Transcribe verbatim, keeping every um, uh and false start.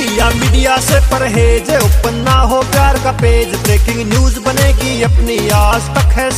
Media media से परहेज, open ना हो प्यार का पेज। ब्रेकिंग न्यूज बनेगी अपनी, आज तक है